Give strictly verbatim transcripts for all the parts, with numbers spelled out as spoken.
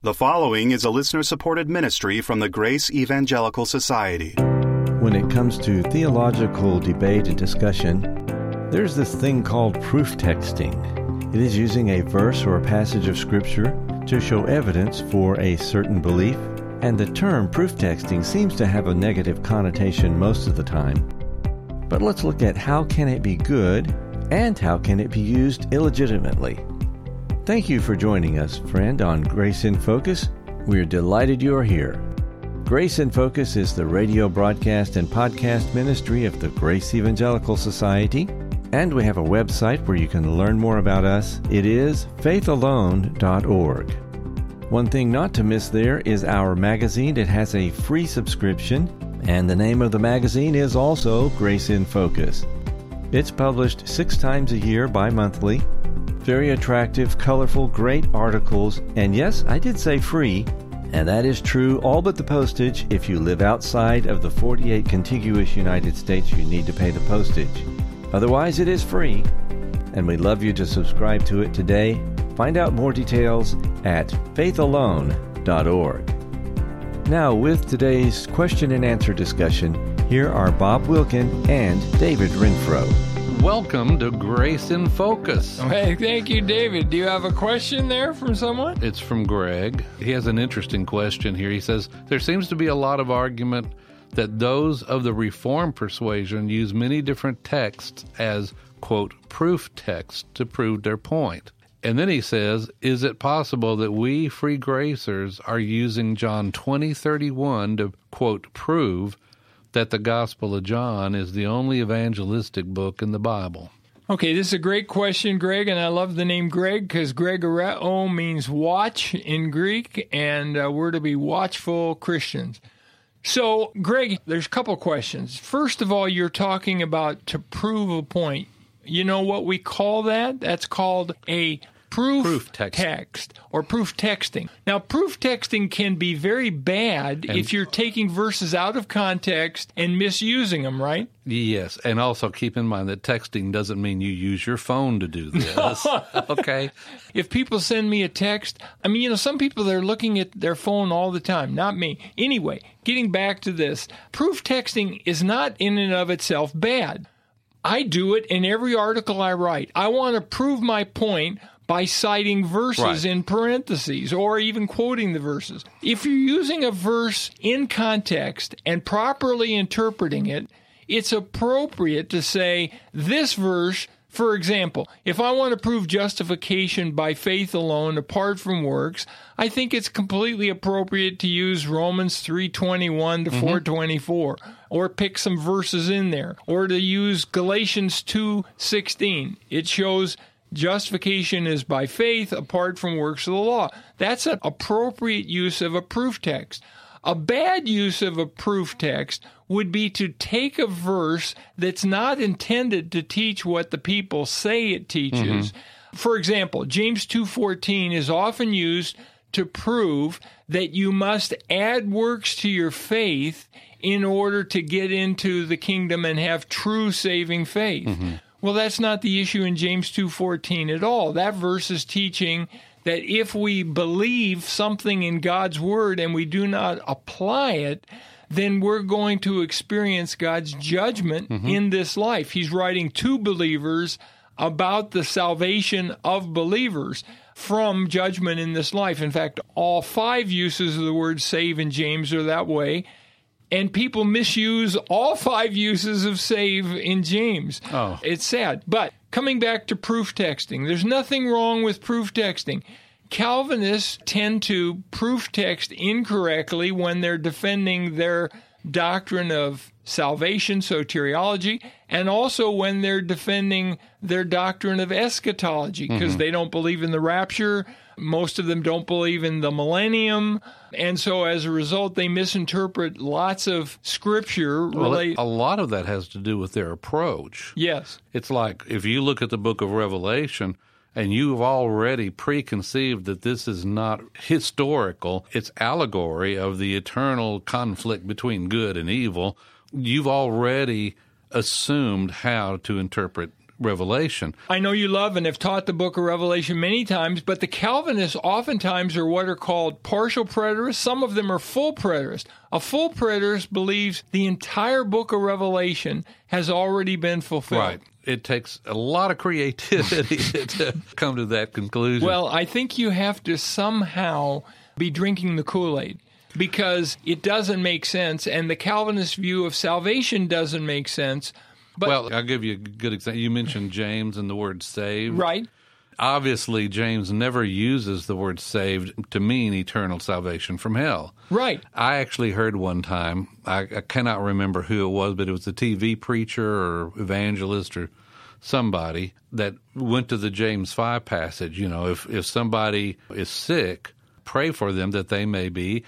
The following is a listener-supported ministry from the Grace Evangelical Society. When it comes to theological debate and discussion, there's this thing called proof texting. It is using a verse or a passage of Scripture to show evidence for a certain belief, and the term proof texting seems to have a negative connotation most of the time. But let's look at how can it be good and how can it be used illegitimately. Thank you for joining us, friend, on Grace in Focus. We're delighted you are here. Grace in Focus is the radio broadcast and podcast ministry of the Grace Evangelical Society, and we have a website where you can learn more about us. It is faith alone dot org. One thing not to miss there is our magazine. It has a free subscription, and the name of the magazine is also Grace in Focus. It's published six times a year bi-monthly. Very attractive, colorful, great articles, and yes, I did say free, and that is true all but the postage. If you live outside of the forty-eight contiguous United States, you need to pay the postage. Otherwise, it is free, and we'd love you to subscribe to it today. Find out more details at faith alone dot org. Now, with today's question and answer discussion, here are Bob Wilkin and David Renfro. Welcome to Grace in Focus. Hey, thank you, David. Do you have a question there from someone? It's from Greg. He has an interesting question here. He says, there seems to be a lot of argument that those of the Reformed persuasion use many different texts as, quote, proof texts to prove their point. And then he says, is it possible that we free gracers are using John twenty thirty-one to, quote, prove that the Gospel of John is the only evangelistic book in the Bible? Okay, this is a great question, Greg, and I love the name Greg because Gregoreo means watch in Greek, and uh, we're to be watchful Christians. So, Greg, there's a couple questions. First of all, you're talking about to prove a point. You know what we call that? That's called a proof, proof text. text or proof texting. Now, proof texting can be very bad and if you're taking verses out of context and misusing them, right? Yes, and also keep in mind that texting doesn't mean you use your phone to do this. Okay? If people send me a text, I mean, you know, some people, they're looking at their phone all the time, not me. Anyway, getting back to this, proof texting is not in and of itself bad. I do it in every article I write. I want to prove my point by citing verses right. in parentheses or even quoting the verses. If you're using a verse in context and properly interpreting it, it's appropriate to say this verse, for example, if I want to prove justification by faith alone apart from works, I think it's completely appropriate to use Romans three twenty-one to mm-hmm. four twenty-four or pick some verses in there or to use Galatians two sixteen. It shows justification is by faith apart from works of the law. That's an appropriate use of a proof text. A bad use of a proof text would be to take a verse that's not intended to teach what the people say it teaches. Mm-hmm. For example, James two fourteen is often used to prove that you must add works to your faith in order to get into the kingdom and have true saving faith. Mm-hmm. Well, that's not the issue in James two fourteen at all. That verse is teaching that if we believe something in God's Word and we do not apply it, then we're going to experience God's judgment mm-hmm. in this life. He's writing to believers about the salvation of believers from judgment in this life. In fact, all five uses of the word save in James are that way. And people misuse all five uses of save in James. Oh. It's sad. But coming back to proof texting, there's nothing wrong with proof texting. Calvinists tend to proof text incorrectly when they're defending their doctrine of salvation, soteriology, and also when they're defending their doctrine of eschatology, because mm-hmm. they don't believe in the rapture. Most of them don't believe in the millennium. And so as a result, they misinterpret lots of scripture. Well, relate- a lot of that has to do with their approach. Yes. It's like if you look at the book of Revelation and you've already preconceived that this is not historical, it's allegory of the eternal conflict between good and evil, you've already assumed how to interpret Revelation. I know you love and have taught the book of Revelation many times, but the Calvinists oftentimes are what are called partial preterists. Some of them are full preterists. A full preterist believes the entire book of Revelation has already been fulfilled. Right. It takes a lot of creativity to come to that conclusion. Well, I think you have to somehow be drinking the Kool-Aid, because it doesn't make sense, and the Calvinist view of salvation doesn't make sense. But, well, I'll give you a good example. You mentioned James and the word saved. Right. Obviously, James never uses the word saved to mean eternal salvation from hell. Right. I actually heard one time, I, I cannot remember who it was, but it was a T V preacher or evangelist or somebody that went to the James five passage. You know, if, if somebody is sick, pray for them that they may be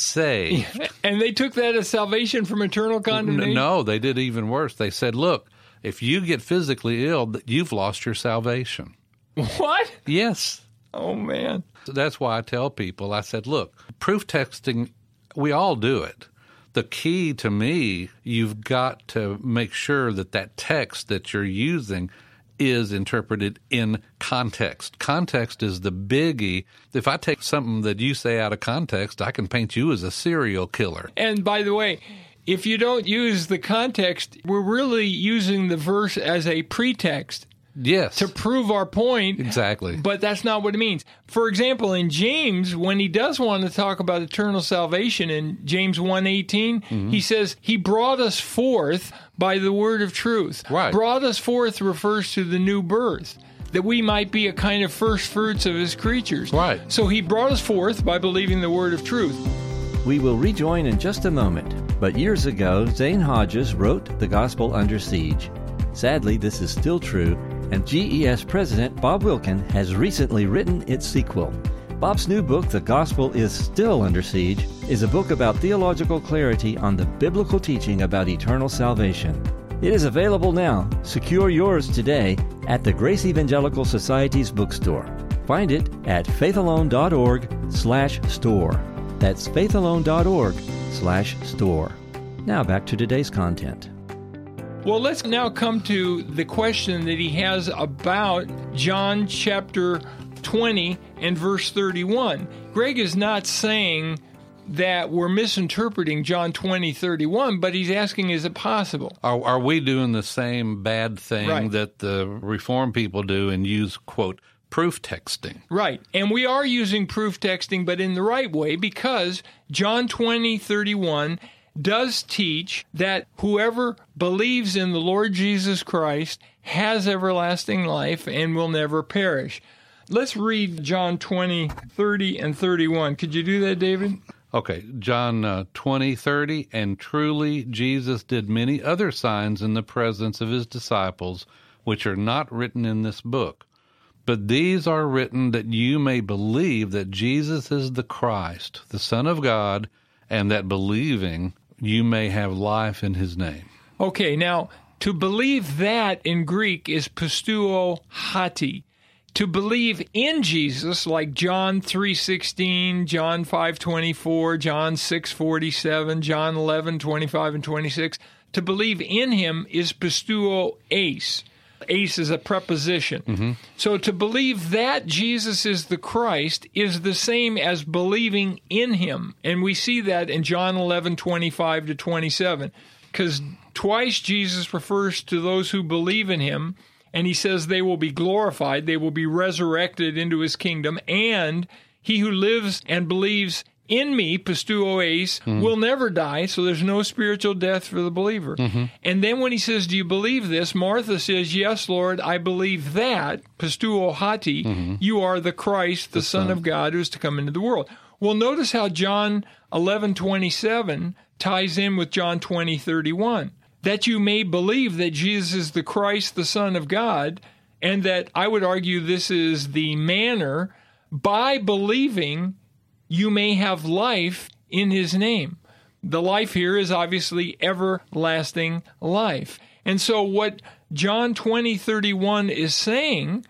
saved. And they took that as salvation from eternal condemnation? No, they did even worse. They said, look, if you get physically ill, you've lost your salvation. What? Yes. Oh, man. So that's why I tell people, I said, look, proof texting, we all do it. The key to me, you've got to make sure that that text that you're using is interpreted in context. Context is the biggie. If I take something that you say out of context, I can paint you as a serial killer. And by the way, if you don't use the context, we're really using the verse as a pretext. Yes. To prove our point. Exactly. But that's not what it means. For example, in James, when he does want to talk about eternal salvation in James one eighteen, mm-hmm. he says, he brought us forth by the word of truth. Right. Brought us forth refers to the new birth, that we might be a kind of first fruits of his creatures. Right. So he brought us forth by believing the word of truth. We will rejoin in just a moment, but years ago, Zane Hodges wrote The Gospel Under Siege. Sadly, this is still true, and G E S President Bob Wilkin has recently written its sequel. Bob's new book, The Gospel is Still Under Siege, is a book about theological clarity on the biblical teaching about eternal salvation. It is available now. Secure yours today at the Grace Evangelical Society's bookstore. Find it at faithalone.org slash store. That's faithalone.org slash store. Now back to today's content. Well, let's now come to the question that he has about John chapter twenty and verse thirty-one. Greg is not saying that we're misinterpreting John twenty, thirty-one, but he's asking, is it possible? Are, are we doing the same bad thing right. that the Reformed people do and use, quote, proof texting? Right. And we are using proof texting, but in the right way, because John twenty, thirty-one does teach that whoever believes in the Lord Jesus Christ has everlasting life and will never perish. Let's read John twenty, thirty, and thirty-one. Could you do that, David? Okay, John uh, twenty, thirty, and truly Jesus did many other signs in the presence of his disciples, which are not written in this book. But these are written that you may believe that Jesus is the Christ, the Son of God, and that believing you may have life in his name. Okay, now, to believe that in Greek is pisteuo hati. To believe in Jesus, like John three sixteen, John five twenty-four, John six forty-seven, John eleven twenty-five and twenty-six, to believe in him is pisteuo eis. Eis is a preposition. Mm-hmm. So to believe that Jesus is the Christ is the same as believing in him. And we see that in John eleven twenty-five to twenty-seven, because twice Jesus refers to those who believe in him, and he says they will be glorified, they will be resurrected into his kingdom, and he who lives and believes in me, pisteuo eis, mm-hmm. will never die, so there's no spiritual death for the believer. Mm-hmm. And then when he says, do you believe this? Martha says, yes, Lord, I believe that, pisteuo hati, mm-hmm. you are the Christ, the, the Son, Son of God, who is to come into the world. Well, notice how John eleven twenty-seven ties in with John twenty, thirty-one. That you may believe that Jesus is the Christ, the Son of God, and that I would argue this is the manner by believing you may have life in his name. The life here is obviously everlasting life. And so what John twenty, thirty-one is saying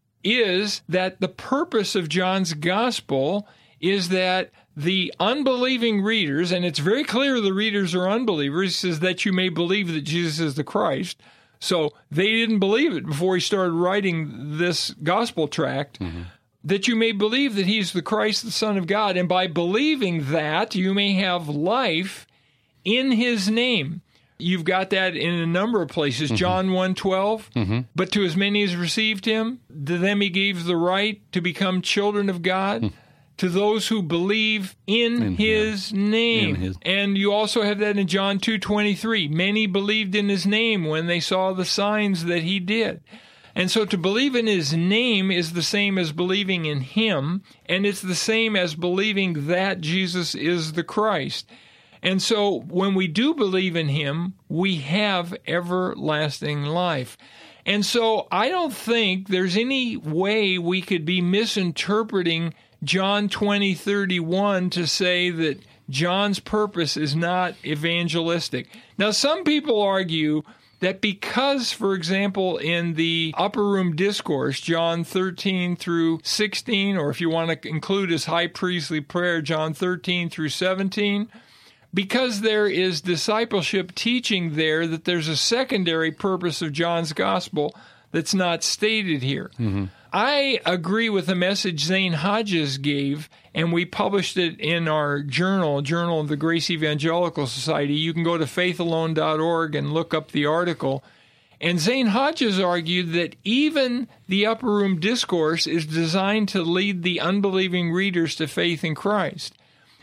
is that the purpose of John's gospel is that the unbelieving readers, and it's very clear the readers are unbelievers, he says that you may believe that Jesus is the Christ. So they didn't believe it before he started writing this gospel tract, mm-hmm. that you may believe that he's the Christ, the Son of God, and by believing that, you may have life in his name. You've got that in a number of places. Mm-hmm. John one twelve, mm-hmm. but to as many as received him, to them he gave the right to become children of God, mm-hmm. to those who believe in, in his him. name. In his... And you also have that in John two twenty-three. Many believed in his name when they saw the signs that he did. And so to believe in his name is the same as believing in him, and it's the same as believing that Jesus is the Christ. And so when we do believe in him, we have everlasting life. And so I don't think there's any way we could be misinterpreting John twenty thirty-one to say that John's purpose is not evangelistic. Now, some people argue that because, for example, in the Upper Room Discourse, John thirteen through sixteen, or if you want to include his high priestly prayer, John thirteen through seventeen, because there is discipleship teaching there that there's a secondary purpose of John's gospel that's not stated here. Mm-hmm. I agree with the message Zane Hodges gave, and we published it in our journal, Journal of the Grace Evangelical Society. You can go to faith alone dot org and look up the article. And Zane Hodges argued that even the Upper Room Discourse is designed to lead the unbelieving readers to faith in Christ,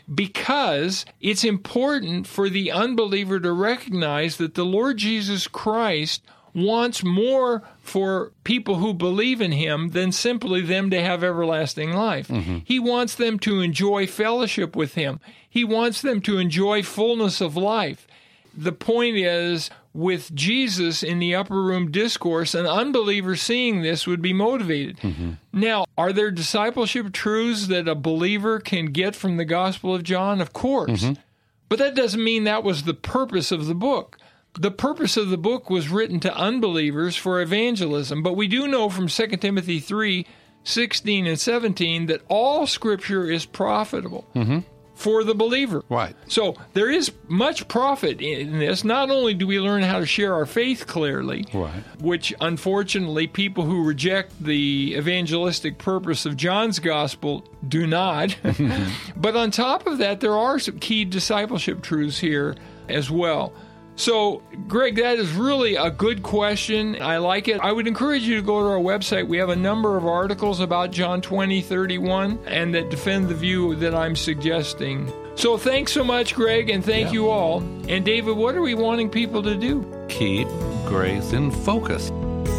because it's important for the unbeliever to recognize that the Lord Jesus Christ wants more for people who believe in him than simply them to have everlasting life. Mm-hmm. He wants them to enjoy fellowship with him. He wants them to enjoy fullness of life. The point is, with Jesus in the Upper Room Discourse, an unbeliever seeing this would be motivated. Mm-hmm. Now, are there discipleship truths that a believer can get from the Gospel of John? Of course. Mm-hmm. But that doesn't mean that was the purpose of the book. The purpose of the book was written to unbelievers for evangelism. But we do know from Second Timothy three, sixteen and seventeen that all Scripture is profitable. Mm-hmm. For the believer. Right. So there is much profit in this. Not only do we learn how to share our faith clearly, right. which unfortunately people who reject the evangelistic purpose of John's gospel do not, but on top of that, there are some key discipleship truths here as well. So, Greg, that is really a good question. I like it. I would encourage you to go to our website. We have a number of articles about John twenty thirty-one and that defend the view that I'm suggesting. So thanks so much, Greg, and thank yeah. you all. And David, what are we wanting people to do? Keep grace in focus.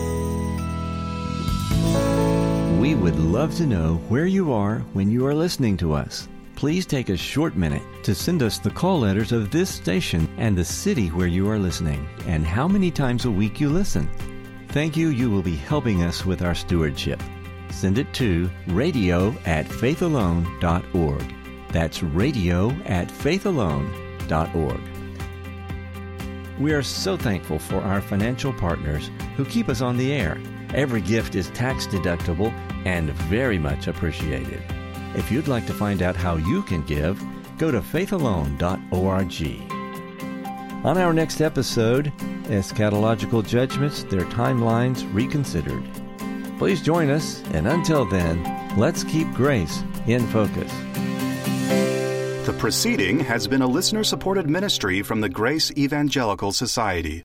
We would love to know where you are when you are listening to us. Please take a short minute to send us the call letters of this station and the city where you are listening and how many times a week you listen. Thank you. You will be helping us with our stewardship. Send it to radio at faith alone dot org. That's radio at faith alone dot org. We are so thankful for our financial partners who keep us on the air. Every gift is tax deductible and very much appreciated. If you'd like to find out how you can give, go to faith alone dot org. On our next episode, Eschatological Judgments, Their Timelines Reconsidered. Please join us, and until then, let's keep grace in focus. The proceeding has been a listener-supported ministry from the Grace Evangelical Society.